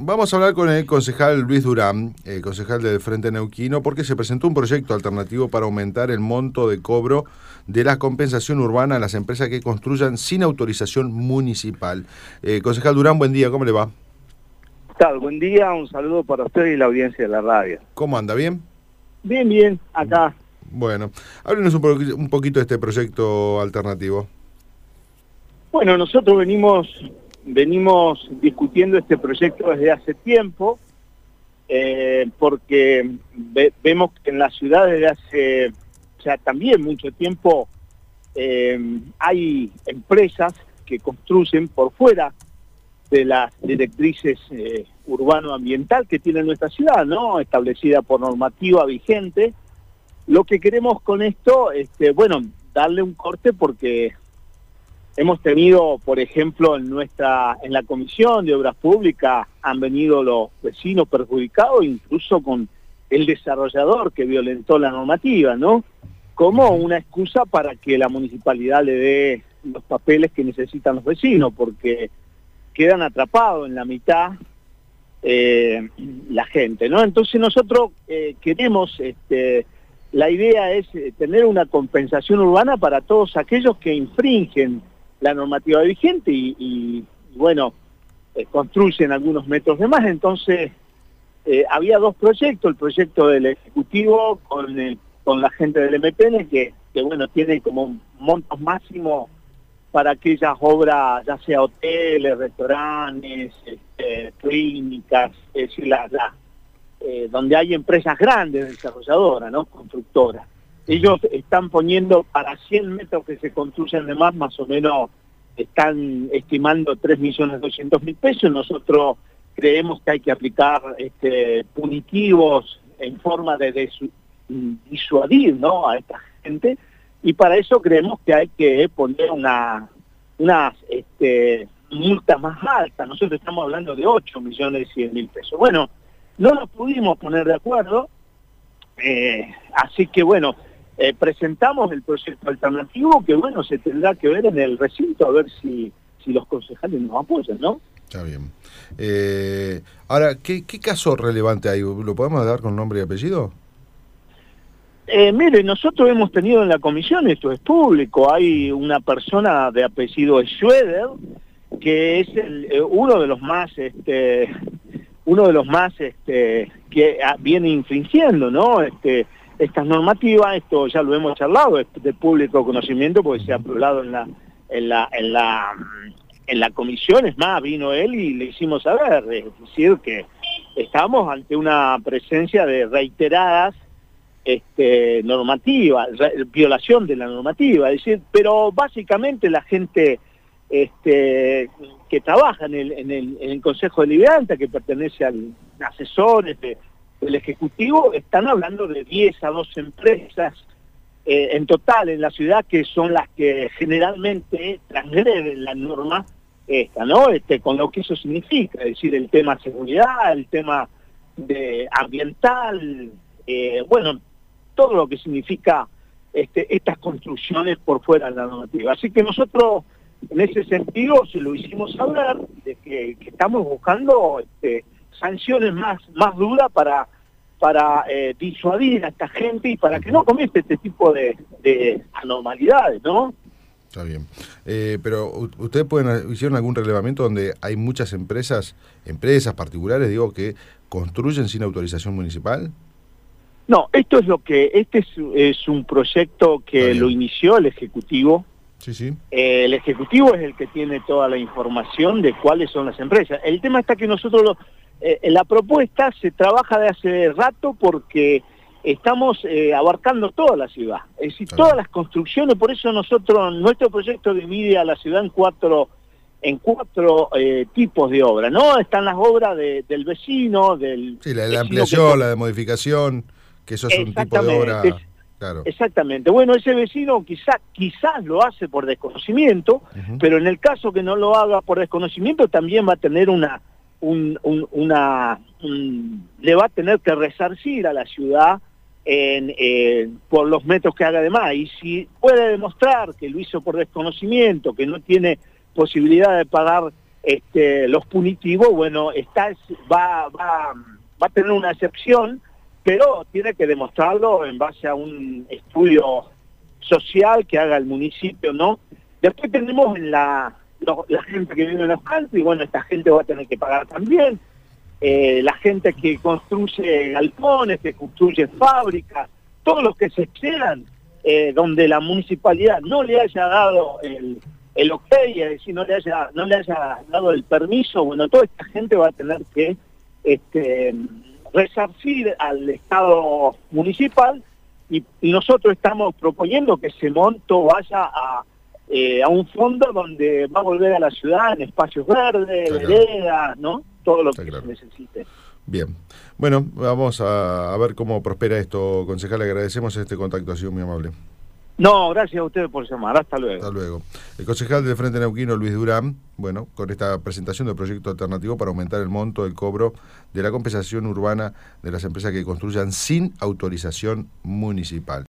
Vamos a hablar con el concejal Luis Durán, concejal del Frente Neuquino, porque se presentó un proyecto alternativo para aumentar el monto de cobro de la compensación urbana a las empresas que construyan sin autorización municipal. Concejal Durán, buen día, ¿cómo le va? ¿Qué tal? Buen día, un saludo para usted y la audiencia de la radio. ¿Cómo anda? ¿Bien? Bien, acá. Bueno, háblenos un poquito de este proyecto alternativo. Bueno, nosotros venimos discutiendo este proyecto desde hace tiempo, porque vemos que en la ciudad desde hace ya también mucho tiempo hay empresas que construyen por fuera de las directrices urbano-ambiental que tiene nuestra ciudad, ¿no? Establecida por normativa vigente. Lo que queremos con esto, darle un corte porque hemos tenido, por ejemplo, en la Comisión de Obras Públicas han venido los vecinos perjudicados, incluso con el desarrollador que violentó la normativa, ¿no? Como una excusa para que la municipalidad le dé los papeles que necesitan los vecinos, porque quedan atrapados en la mitad la gente, ¿no? Entonces nosotros queremos, la idea es tener una compensación urbana para todos aquellos que infringen la normativa vigente y construyen algunos metros de más. Entonces había dos proyectos, el proyecto del Ejecutivo con la gente del MPN que tiene como montos máximos para aquellas obras, ya sea hoteles, restaurantes, clínicas, es decir, donde hay empresas grandes desarrolladoras, ¿no? Constructoras. Ellos están poniendo para 100 metros que se construyen de más o menos están estimando 3.200.000 pesos. Nosotros creemos que hay que aplicar punitivos en forma de disuadir, ¿no?, a esta gente, y para eso creemos que hay que poner unas multas más altas. Nosotros estamos hablando de 8.100.000 pesos. Bueno, no nos pudimos poner de acuerdo, así que presentamos el proyecto alternativo que se tendrá que ver en el recinto a ver si los concejales nos apoyan, ¿no? Está bien. Ahora, ¿qué caso relevante hay? ¿Lo podemos dar con nombre y apellido? Mire, nosotros hemos tenido en la comisión, esto es público, hay una persona de apellido Schroeder, que es uno de los más que viene infringiendo, ¿no? Estas normativas. Esto ya lo hemos charlado, es de público conocimiento porque se ha hablado en la comisión. Es más, vino él y le hicimos saber, es decir, que estamos ante una presencia de reiteradas normativa, violación de la normativa, es decir, pero básicamente la gente que trabaja en el Consejo Deliberante, que pertenece al asesores del Ejecutivo, están hablando de 10 a 12 empresas en total en la ciudad, que son las que generalmente transgreden la norma ¿no? Con lo que eso significa, es decir, el tema seguridad, el tema ambiental, todo lo que significa estas construcciones por fuera de la normativa. Así que nosotros, en ese sentido, se lo hicimos saber de que estamos buscando sanciones más duras para disuadir a esta gente y para que no cometa este tipo de anormalidades, ¿no? Está bien. Pero ¿ustedes hicieron algún relevamiento donde hay muchas empresas particulares, que construyen sin autorización municipal? No, este es un proyecto que lo inició el Ejecutivo. Sí. El Ejecutivo es el que tiene toda la información de cuáles son las empresas. El tema está que nosotros, en la propuesta se trabaja de hace rato porque estamos abarcando toda la ciudad. Es decir, todas las construcciones, por eso nuestro proyecto divide a la ciudad en cuatro tipos de obras, ¿no? Están las obras del vecino, del... Sí, la ampliación, la de modificación, que eso es un tipo de obra... Claro. Exactamente. Bueno, ese vecino quizás lo hace por desconocimiento, pero en el caso que no lo haga por desconocimiento también va a tener le va a tener que resarcir a la ciudad por los metros que haga de más. Y si puede demostrar que lo hizo por desconocimiento, que no tiene posibilidad de pagar los punitivos, bueno, va a tener una excepción, pero tiene que demostrarlo en base a un estudio social que haga el municipio, ¿no? Después tenemos la gente que vive en los campos, y bueno, esta gente va a tener que pagar también. La gente que construye galpones, que construye fábricas, todos los que se excedan, donde la municipalidad no le haya dado el ok, es decir, no le haya dado el permiso, bueno, toda esta gente va a tener que resarcir al Estado municipal, y nosotros estamos proponiendo que ese monto vaya a un fondo donde va a volver a la ciudad en espacios verdes, veredas, ¿no? Todo lo que se necesite. Bien. Bueno, vamos a ver cómo prospera esto, concejal. Le agradecemos este contacto, ha sido muy amable. No, gracias a ustedes por llamar. Hasta luego. Hasta luego. El concejal del Frente Neuquino, Luis Durán, bueno, con esta presentación del proyecto alternativo para aumentar el monto del cobro de la compensación urbana de las empresas que construyan sin autorización municipal.